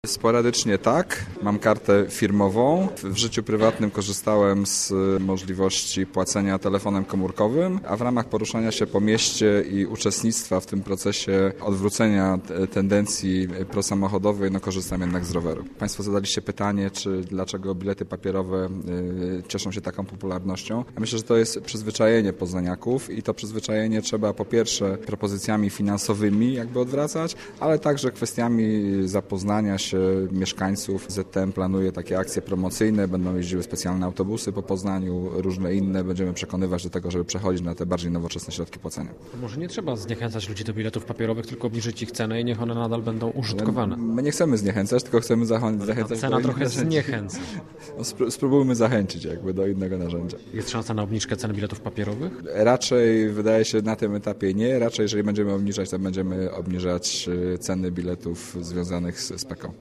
Sporadycznie tak. Mam kartę firmową. W życiu prywatnym korzystałem z możliwości płacenia telefonem komórkowym, a w ramach poruszania się po mieście i uczestnictwa w tym procesie odwrócenia tendencji prosamochodowej, korzystam jednak z roweru. Państwo zadaliście pytanie, dlaczego bilety papierowe cieszą się taką popularnością. Ja myślę, że to jest przyzwyczajenie poznaniaków i to przyzwyczajenie trzeba po pierwsze propozycjami finansowymi odwracać, ale także kwestiami zapoznania się mieszkańców. ZTM planuje takie akcje promocyjne, będą jeździły specjalne autobusy po Poznaniu, różne inne. Będziemy przekonywać do tego, żeby przechodzić na te bardziej nowoczesne środki płacenia. Może nie trzeba zniechęcać ludzi do biletów papierowych, tylko obniżyć ich cenę i niech one nadal będą użytkowane. My nie chcemy zniechęcać, tylko chcemy zachęcać. Cena trochę zniechęca. Spróbujmy zachęcić do innego narzędzia. Jest szansa na obniżkę cen biletów papierowych? Raczej wydaje się na tym etapie nie. Raczej jeżeli będziemy obniżać, to będziemy obniżać ceny biletów związanych z PKO.